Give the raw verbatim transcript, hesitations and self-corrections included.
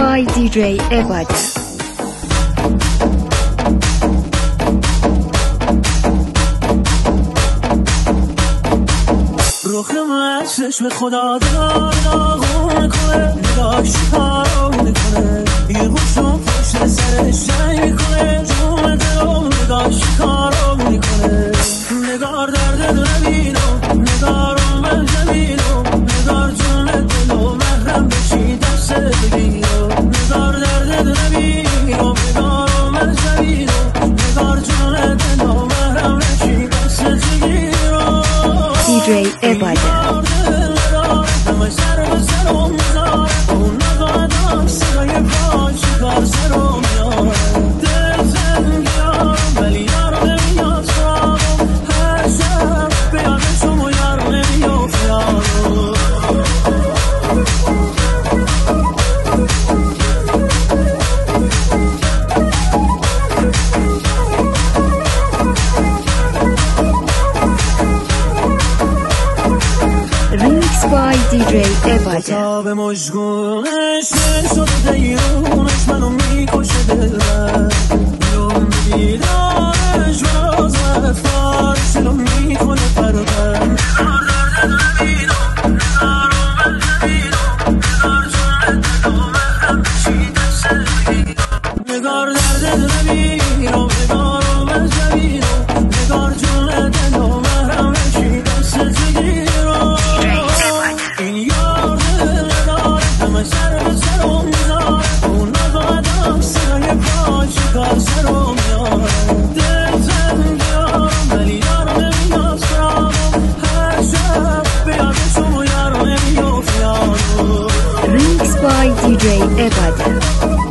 by دی جی عبادت. رخ من چشم خدا دار داغون میکنه، نگاهش کارو میکنه، بیهوشم پشت سرش جنگ میکنه، جون دلم نگاهش کارو میکنه. نگار درد دل بینم، نگارم من جمیلم، نگار جون دلم محرم بشی دست بگیرم. نگار درد دل بینم، نگارم من جمیلم، نگار جون دلم محرم بشی دست بگیرم. دی جی عبادت. Remix by دی جی عبادت. به مشگونش شده دیرونش منو میکشه دلم، بیرون بیدارش منو زد فارش رو میکنه پرورم. نگار درد دل بیرم، نگارم من جمیرم، نگار جون دل و محرم بشی دست بگیرم. این یار دل داره همه سر به سرم میذاره، اون نبادم صدای پاچ کار سرم میاره. دل زن بیارم ولی یارو نمیاد سرم، هر شب بیادشم و یارو نمیاد یارو. Remix by دی جی عبادت.